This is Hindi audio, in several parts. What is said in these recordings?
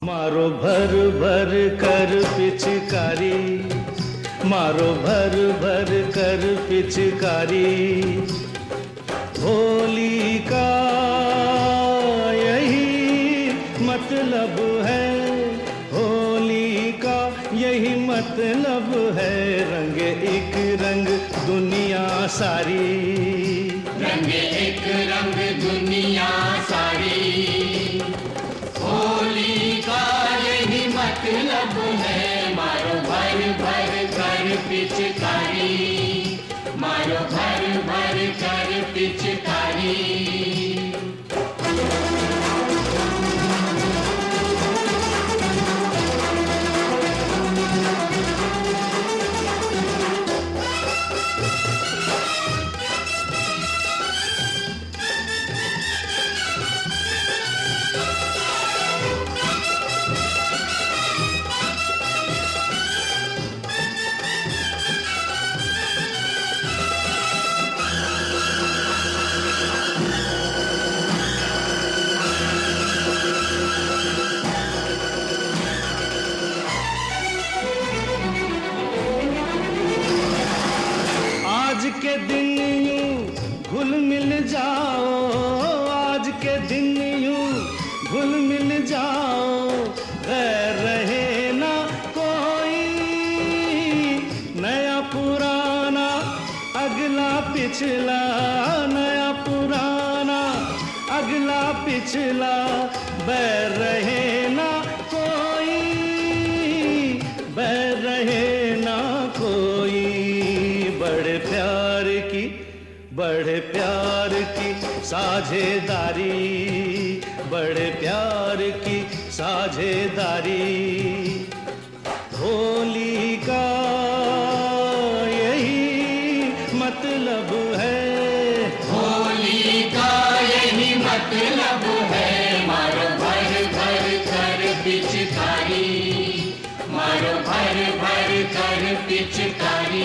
मारो भर भर कर पिचकारी, मारो भर भर कर पिचकारी, होली का यही मतलब है, होली का यही मतलब है। रंग एक रंग दुनिया सारी, रंग एक रंग दुनिया सारी, होली का यही मतलब है। मारो भर भर कर पिचकारी, मारो भर भर कर पिचकारी। आज के दिन यूं घुल मिल जाओ, आज के दिन यूं घुल मिल जाओ, गैर रहे ना कोई, नया पुराना अगला पिछला, नया पुराना अगला पिछला, बैर रहे ना कोई, बैर रहे ना कोई। बड़े प्यार की साझेदारी, बड़े प्यार की साझेदारी, होली का यही मतलब है, होली का यही मतलब है। मारो भर भर कर पिचकारी, मारो भर भर कर पिचकारी।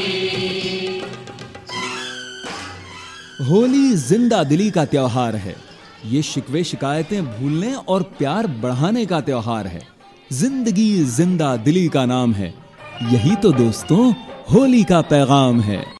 होली जिंदा दिली का त्योहार है। ये शिकवे शिकायतें भूलने और प्यार बढ़ाने का त्योहार है। जिंदगी जिंदा दिली का नाम है। यही तो दोस्तों होली का पैगाम है।